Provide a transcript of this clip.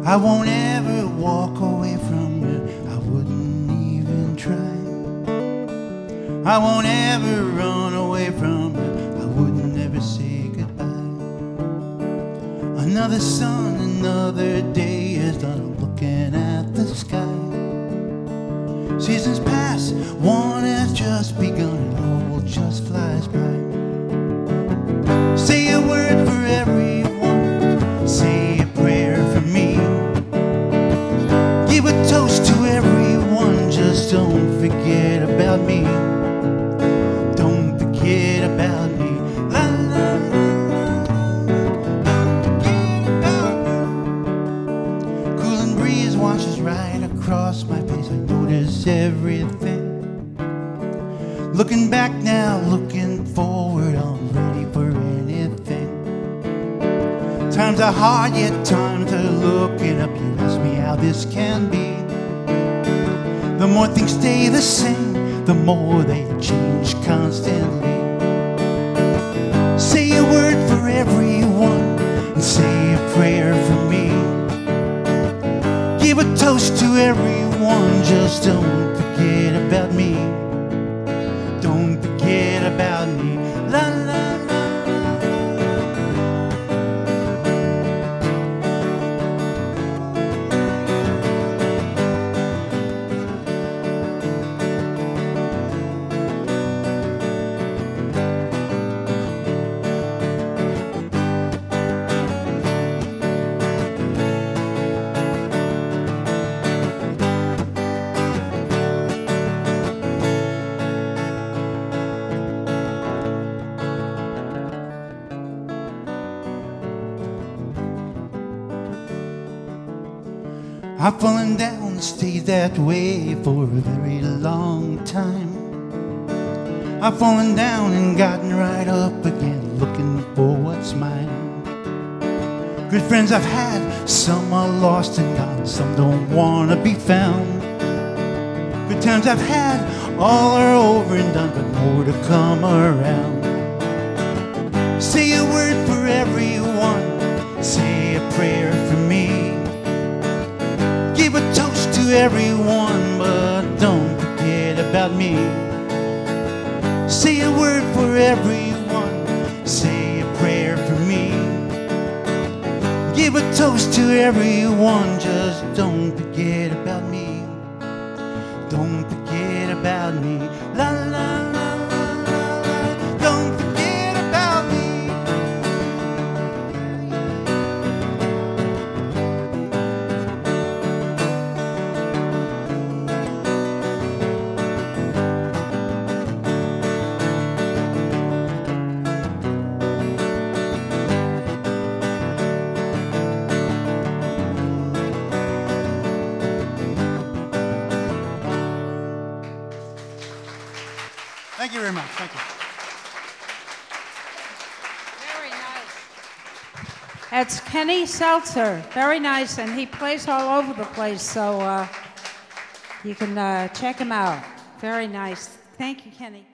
I won't ever walk away from you, I wouldn't even try. I won't ever run away from you, I wouldn't ever say goodbye. Another sun, another day is done, I'm looking at the sky. Seasons pass, one has just begun, and all just flies by. Say a word for everyone, say a prayer for me. Give a toast to everyone, just don't forget about me. Don't forget about me. La, la, la, don't forget about me. Cooling breeze washes right across my face, I notice everything. Looking back now, looking forward, I'm ready for anything. Times are hard, yet times are looking up. You ask me how this can be. The more things stay the same, the more they change constantly. Say a word for everyone, and say a prayer for me. Give a toast to everyone, just don't forget about me. Don't forget about me. La la la. I've fallen down and stayed that way for a very long time. I've fallen down and gotten right up again, looking for what's mine. Good friends I've had, some are lost and gone, some don't want to be found. Good times I've had, all are over and done, but more to come around. Say a word for everyone, say a prayer for me. Give a toast to everyone, but don't forget about me. Say a word for everyone, say a prayer for me. Give a toast to everyone, just don't forget about me. Don't forget about me. La la la la la la. Don't forget about me. Thank you very much. Thank you. Very nice. That's Kenny Seltzer. Very nice, and he plays all over the place, so you can check him out. Very nice. Thank you, Kenny.